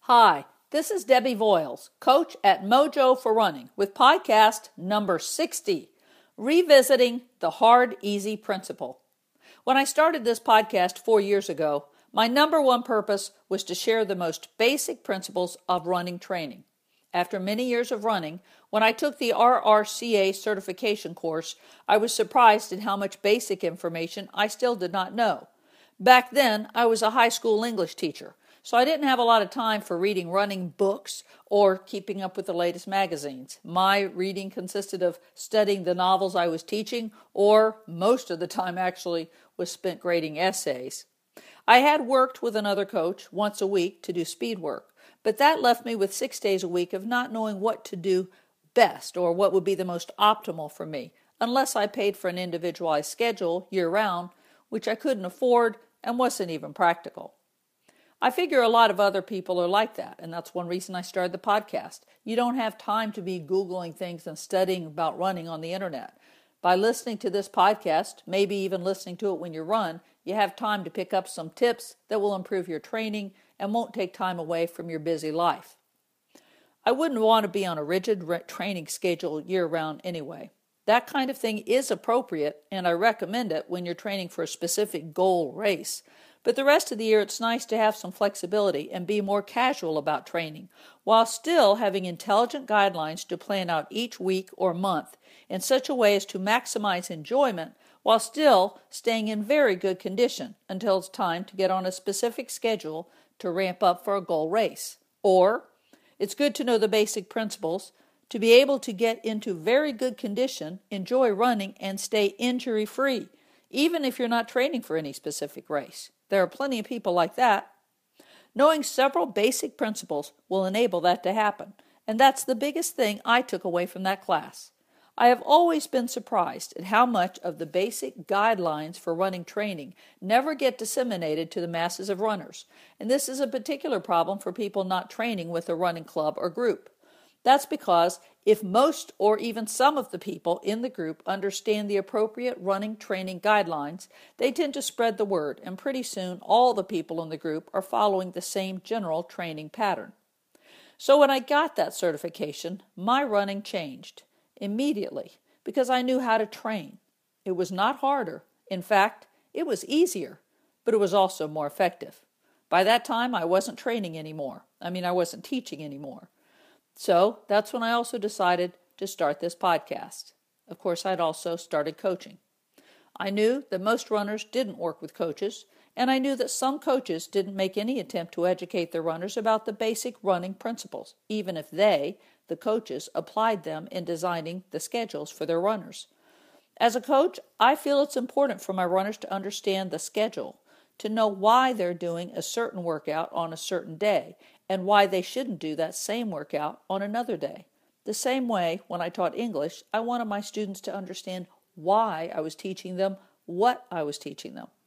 Hi, this is Debbie Voiles, coach at Mojo for Running, with podcast number 60, Revisiting the Hard, Easy Principle. When I started this podcast 4 years ago, my number one purpose was to share the most basic principles of running training. After many years of running, when I took the RRCA certification course, I was surprised at how much basic information I still did not know. Back then, I was a high school English teacher, so I didn't have a lot of time for reading running books or keeping up with the latest magazines. My reading consisted of studying the novels I was teaching, or most of the time actually was spent grading essays. I had worked with another coach once a week to do speed work, but that left me with 6 days a week of not knowing what to do best or what would be the most optimal for me, unless I paid for an individualized schedule year-round, which I couldn't afford and wasn't even practical. I figure a lot of other people are like that, and that's one reason I started the podcast. You don't have time to be Googling things and studying about running on the internet. By listening to this podcast, maybe even listening to it when you run, you have time to pick up some tips that will improve your training and won't take time away from your busy life. I wouldn't want to be on a rigid training schedule year-round anyway. That kind of thing is appropriate, and I recommend it when you're training for a specific goal race. But the rest of the year, it's nice to have some flexibility and be more casual about training, while still having intelligent guidelines to plan out each week or month in such a way as to maximize enjoyment while still staying in very good condition until it's time to get on a specific schedule to ramp up for a goal race. Or, it's good to know the basic principles to be able to get into very good condition, enjoy running, and stay injury-free, even if you're not training for any specific race. There are plenty of people like that. Knowing several basic principles will enable that to happen, and that's the biggest thing I took away from that class. I have always been surprised at how much of the basic guidelines for running training never get disseminated to the masses of runners, and this is a particular problem for people not training with a running club or group. That's because if most or even some of the people in the group understand the appropriate running training guidelines, they tend to spread the word, and pretty soon all the people in the group are following the same general training pattern. So when I got that certification, my running changed immediately because I knew how to train. It was not harder. In fact, it was easier, but it was also more effective. By that time, I wasn't training anymore. I wasn't teaching anymore. So that's when I also decided to start this podcast. Of course, I'd also started coaching. I knew that most runners didn't work with coaches, and I knew that some coaches didn't make any attempt to educate their runners about the basic running principles, even if they, the coaches, applied them in designing the schedules for their runners. As a coach, I feel it's important for my runners to understand the schedule, to know why they're doing a certain workout on a certain day, and why they shouldn't do that same workout on another day. The same way, when I taught English, I wanted my students to understand why I was teaching them what I was teaching them.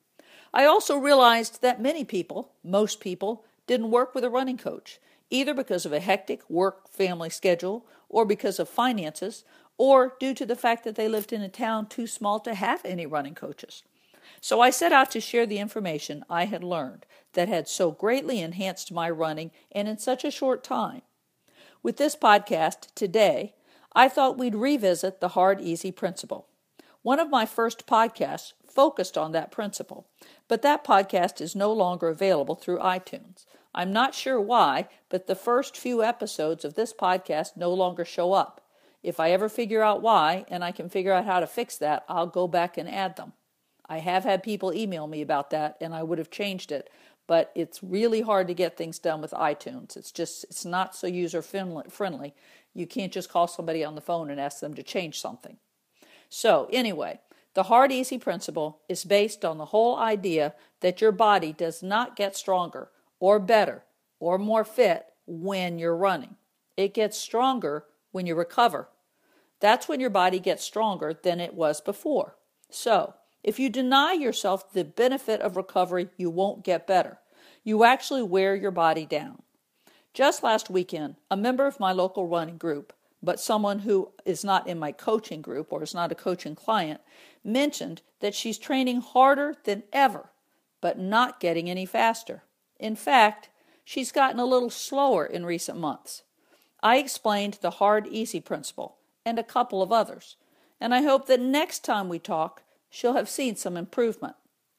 I also realized that most people, didn't work with a running coach, either because of a hectic work-family schedule, or because of finances, or due to the fact that they lived in a town too small to have any running coaches. So I set out to share the information I had learned that had so greatly enhanced my running and in such a short time. With this podcast today, I thought we'd revisit the hard, easy principle. One of my first podcasts focused on that principle, but that podcast is no longer available through iTunes. I'm not sure why, but the first few episodes of this podcast no longer show up. If I ever figure out why, and I can figure out how to fix that, I'll go back and add them. I have had people email me about that, and I would have changed it, but it's really hard to get things done with iTunes. It's not so user-friendly. You can't just call somebody on the phone and ask them to change something. So anyway, the hard, easy principle is based on the whole idea that your body does not get stronger or better or more fit when you're running. It gets stronger when you recover. That's when your body gets stronger than it was before. So, if you deny yourself the benefit of recovery, you won't get better. You actually wear your body down. Just last weekend, a member of my local running group, but someone who is not in my coaching group or is not a coaching client, mentioned that she's training harder than ever, but not getting any faster. In fact, She's gotten a little slower in recent months. I explained the hard, easy principle and a couple of others, and I hope that next time we talk, she'll have seen some improvement.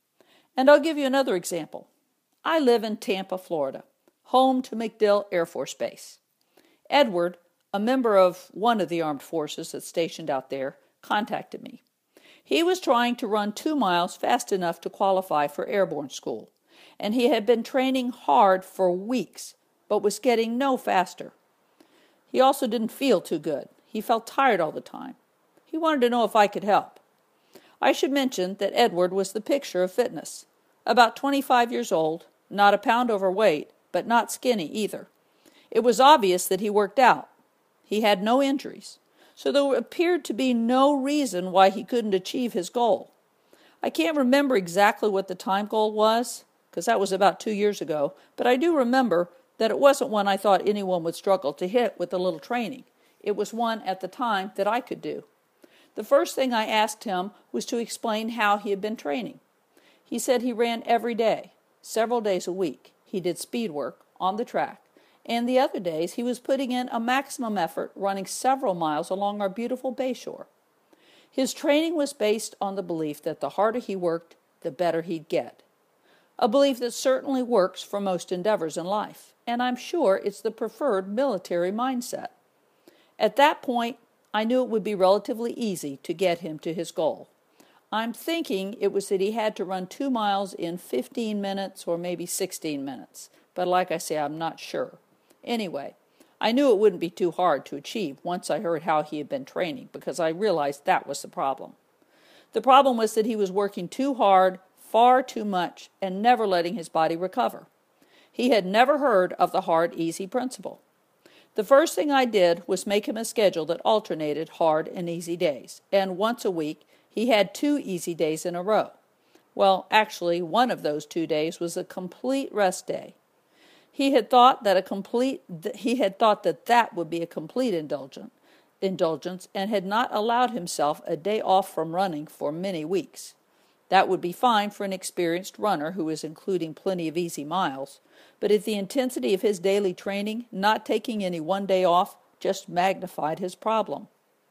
And I'll give you another example. I live in Tampa, Florida, home to MacDill Air Force Base. Edward, a member of one of the armed forces that's stationed out there, contacted me. He was trying to run 2 miles fast enough to qualify for airborne school, and he had been training hard for weeks, but was getting no faster. He also didn't feel too good. He felt tired all the time. He wanted to know if I could help. I should mention that Edward was the picture of fitness. About 25 years old, not a pound overweight, but not skinny either. It was obvious that he worked out. He had no injuries, so there appeared to be no reason why he couldn't achieve his goal. I can't remember exactly what the time goal was, because that was about 2 years ago, but I do remember that it wasn't one I thought anyone would struggle to hit with a little training. It was one at the time that I could do. The first thing I asked him was to explain how he had been training. He said he ran every day, several days a week. He did speed work on the track, and the other days he was putting in a maximum effort running several miles along our beautiful bayshore. His training was based on the belief that the harder he worked, the better he'd get. A belief that certainly works for most endeavors in life, and I'm sure it's the preferred military mindset. At that point, I knew it would be relatively easy to get him to his goal. I'm thinking it was that he had to run 2 miles in 15 minutes or maybe 16 minutes, but like I say, I'm not sure. Anyway, I knew it wouldn't be too hard to achieve once I heard how he had been training, because I realized that was the problem. The problem was that he was working too hard, far too much, and never letting his body recover. He had never heard of the hard, easy principle. The first thing I did was make him a schedule that alternated hard and easy days, and once a week he had 2 easy days in a row. Well, actually, one of those 2 days was a complete rest day. He had thought that that would be a complete indulgence, and had not allowed himself a day off from running for many weeks. That would be fine for an experienced runner who is including plenty of easy miles, but at the intensity of his daily training, not taking any one day off just magnified his problem.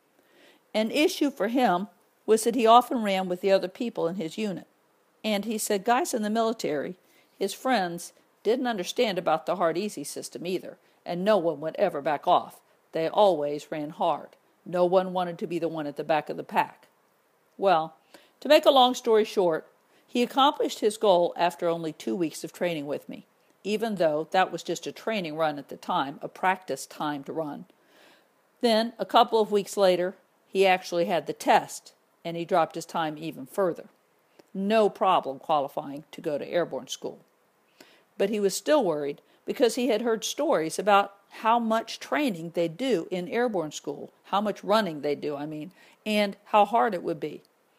An issue for him was that he often ran with the other people in his unit, and he said guys in the military, his friends, didn't understand about the hard-easy system either, and no one would ever back off. They always ran hard. No one wanted to be the one at the back of the pack. Well, to make a long story short, he accomplished his goal after only 2 weeks of training with me, even though that was just a training run at the time, a practice timed run. Then, a couple of weeks later, he actually had the test, and he dropped his time even further. No problem qualifying to go to airborne school. But he was still worried because he had heard stories about how much training they do in airborne school, how much running they do, and how hard it would be.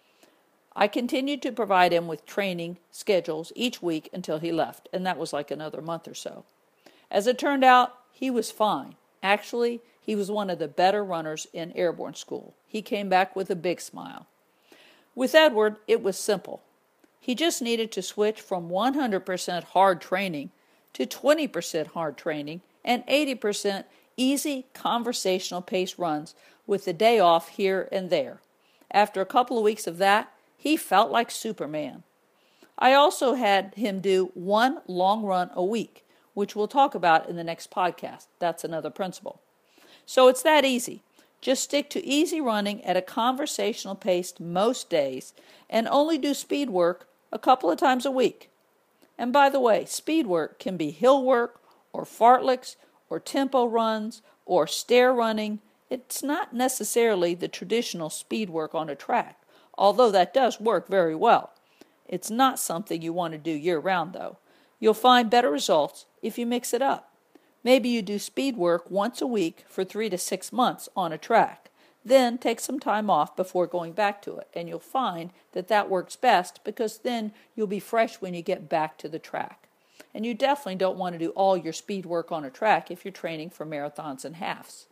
I continued to provide him with training schedules each week until he left, and that was like another month or so. As it turned out, he was fine. Actually, he was one of the better runners in airborne school. He came back with a big smile. With Edward, it was simple. He just needed to switch from 100% hard training to 20% hard training and 80% easy conversational pace runs with the day off here and there. After a couple of weeks of that, he felt like Superman. I also had him do 1 long run a week, which we'll talk about in the next podcast. That's another principle. So it's that easy. Just stick to easy running at a conversational pace most days and only do speed work a couple of times a week. And by the way, speed work can be hill work or fartleks or tempo runs or stair running. It's not necessarily the traditional speed work on a track, although that does work very well. It's not something you want to do year-round, though. You'll find better results if you mix it up. Maybe you do speed work once a week for 3 to 6 months on a track. Then take some time off before going back to it, and you'll find that that works best because then you'll be fresh when you get back to the track. And you definitely don't want to do all your speed work on a track if you're training for marathons and halves.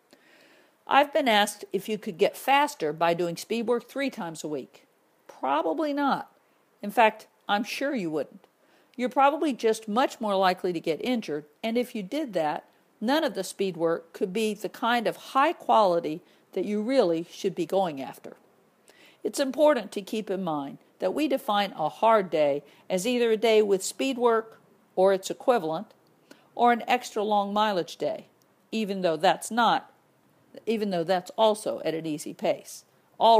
I've been asked if you could get faster by doing speed work 3 times a week. Probably not. In fact, I'm sure you wouldn't. You're probably just much more likely to get injured, and if you did that, none of the speed work could be the kind of high quality that you really should be going after. It's important to keep in mind that we define a hard day as either a day with speed work or its equivalent, or an extra long mileage day, even though that's also at an easy pace. All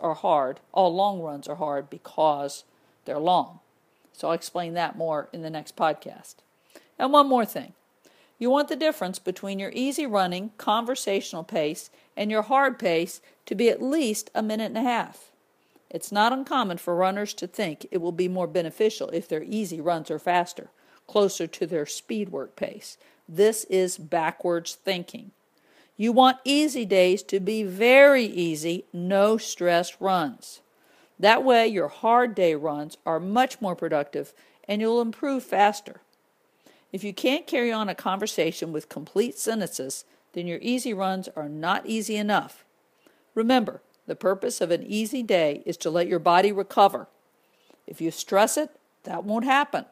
long runs are hard because they're long. So I'll explain that more in the next podcast. And one more thing. You want the difference between your easy running, conversational pace and your hard pace to be at least a minute and a half. It's not uncommon for runners to think it will be more beneficial if their easy runs are faster, closer to their speed work pace. This is backwards thinking. You want easy days to be very easy, no stress runs. That way your hard day runs are much more productive and you'll improve faster. If you can't carry on a conversation with complete sentences, then your easy runs are not easy enough. Remember, the purpose of an easy day is to let your body recover. If you stress it, that won't happen.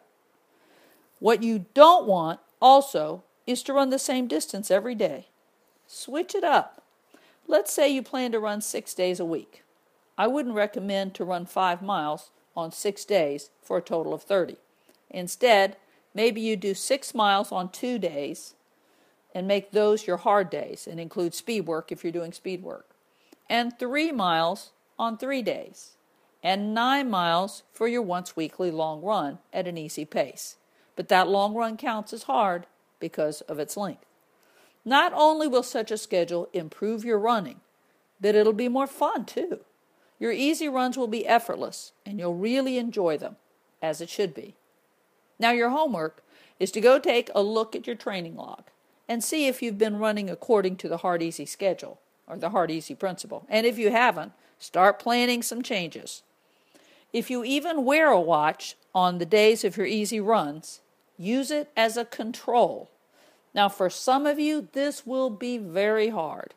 What you don't want, also, is to run the same distance every day. Switch it up. Let's say you plan to run 6 days a week. I wouldn't recommend to run 5 miles on 6 days for a total of 30. Instead, maybe you do 6 miles on 2 days and make those your hard days and include speed work if you're doing speed work. And 3 miles on 3 days. And 9 miles for your once weekly long run at an easy pace. But that long run counts as hard because of its length. Not only will such a schedule improve your running, but it'll be more fun too. Your easy runs will be effortless, and you'll really enjoy them, as it should be. Now your homework is to go take a look at your training log and see if you've been running according to the hard-easy schedule, or the hard-easy principle. And if you haven't, start planning some changes. If you even wear a watch on the days of your easy runs, use it as a control. Now for some of you, this will be very hard.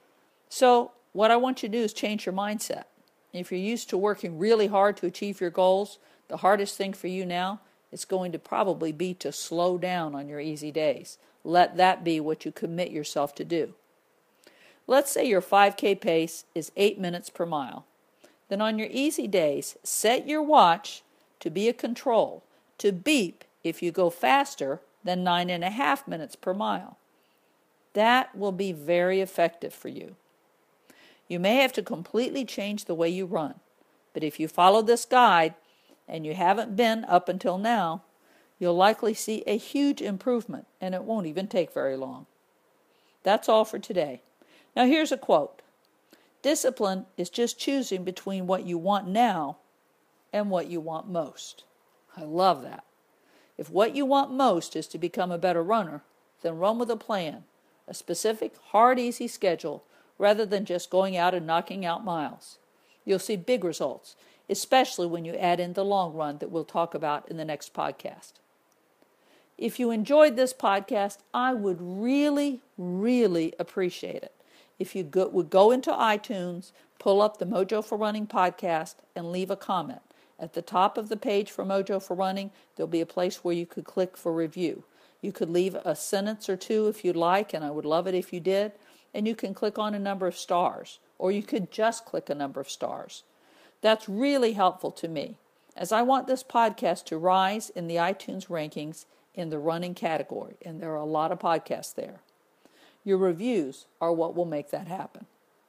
So what I want you to do is change your mindset. If you're used to working really hard to achieve your goals, the hardest thing for you now is going to probably be to slow down on your easy days. Let that be what you commit yourself to do. Let's say your 5K pace is 8 minutes per mile. Then on your easy days, set your watch to be a control, to beep if you go faster than 9.5 minutes per mile. That will be very effective for you. You may have to completely change the way you run, but if you follow this guide, and you haven't been up until now, you'll likely see a huge improvement, and it won't even take very long. That's all for today. Now here's a quote. Discipline is just choosing between what you want now and what you want most. I love that. If what you want most is to become a better runner, then run with a plan, a specific, hard, easy schedule, rather than just going out and knocking out miles. You'll see big results, especially when you add in the long run that we'll talk about in the next podcast. If you enjoyed this podcast, I would really, really appreciate it if you would go into iTunes, pull up the Mojo for Running podcast, and leave a comment. At the top of the page for Mojo for Running, there'll be a place where you could click for review. You could leave a sentence or two if you'd like, and I would love it if you did. And you can click on a number of stars, or you could just click a number of stars. That's really helpful to me, as I want this podcast to rise in the iTunes rankings in the running category, and there are a lot of podcasts there. Your reviews are what will make that happen.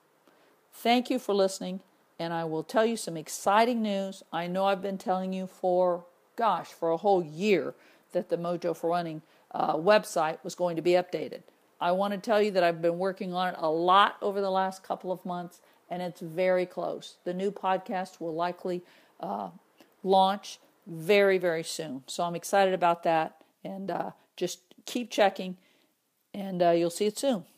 Thank you for listening, and I will tell you some exciting news. I know I've been telling you for a whole year that the Mojo for Running website was going to be updated. I want to tell you that I've been working on it a lot over the last couple of months, and it's very close. The new podcast will likely launch very, very soon. So I'm excited about that, and just keep checking, and you'll see it soon.